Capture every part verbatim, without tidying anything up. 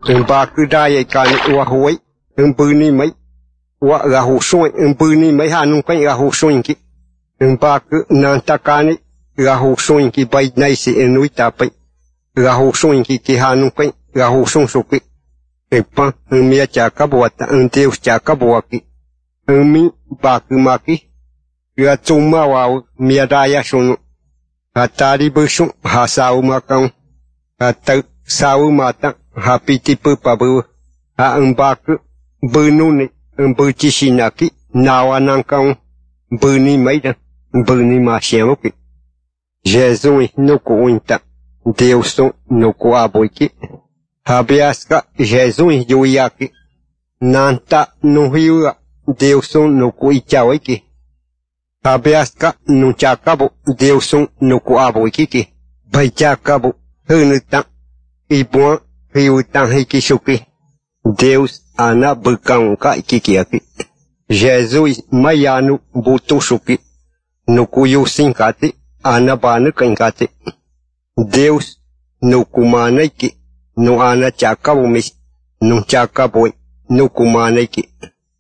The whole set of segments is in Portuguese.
um baku daya kan wa huai um buni mai wa ga hu soin um buni mai hanung kai ga hu soin ki um baku nan takani ga hu soin ki bai nai si enui tapai ga hu soin ki ki hanung kai ga hu song soki epa um mia chaka buata um deus chaka buaki um mi baku maki ga tsuma wa mia daya sono hatari busung hasau makang hatak sau mata hapiti pupabu ha umbaku bununi umbuchi sinaki nawanangkang buni maida buni masyamuki Jesus no kuinta Deus no kuaboiki habiaska Jesus yoyaki nanta no hiuga Deus no kuichawiki habiaska no chakabo Deus no kuaboiki bai chakabo hunuta ibuan hiutan hikisuki Deus ana bukanka ikikiaki Jesus mayanu butusuki nukuyu sinkati ana banu kankati Deus nukumanaiki nu ana chakabumis nu chakaboi nukumanaiki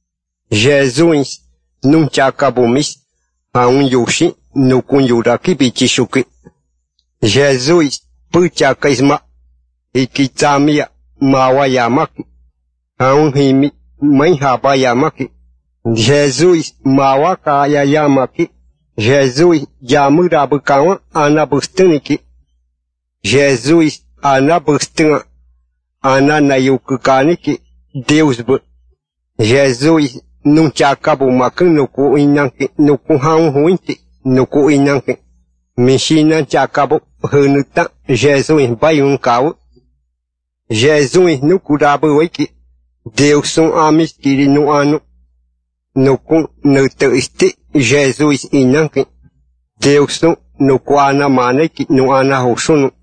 Jesus nu chakabumis aun yushi nukunyuraki bichisuki Jesus puchakaisma ikitsamia mawayamaki aun himi mai habayamaki Jesus mawakaya yamaki Jesus jamurabukawa anabustuniki Jesus anabustunga ananayukukaniki Deus bu Jesus nunchakabu makin nuku inanki nuku haun huinti nuku inanki mishina chakabu hunuta Jesus bayun kawu Jesus nukurabu wiki Deus son amis kiri nu anu nuku nutu isti Jesus inanki Deus son nuku ana maneki nu ana husunu